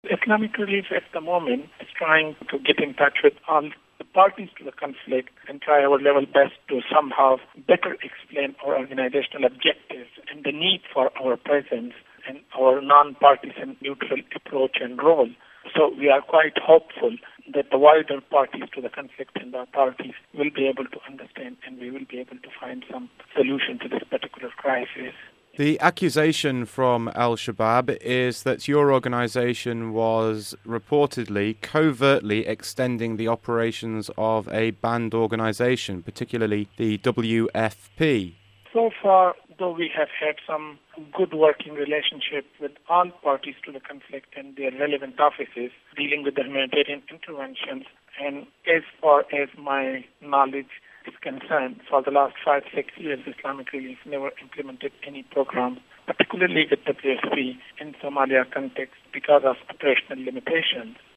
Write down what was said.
Islamic Relief at the moment is trying to get in touch with all the parties to the conflict and try our level best to somehow better explain our organizational objectives and the need for our presence and our non-partisan neutral approach and role. So we are quite hopeful that the wider parties to the conflict and the authorities will be able to understand and we will be able to find some solution to this particular crisis. The accusation from Al-Shabaab is that your organization was reportedly covertly extending the operations of a banned organization, particularly the WFP. So far, though we have had some good working relationship with all parties to the conflict and their relevant offices dealing with the humanitarian interventions, and as far as my knowledge is concerned, for the last 5-6 years, Islamic Relief never implemented any program, particularly with WFP in Somalia context because of operational limitations.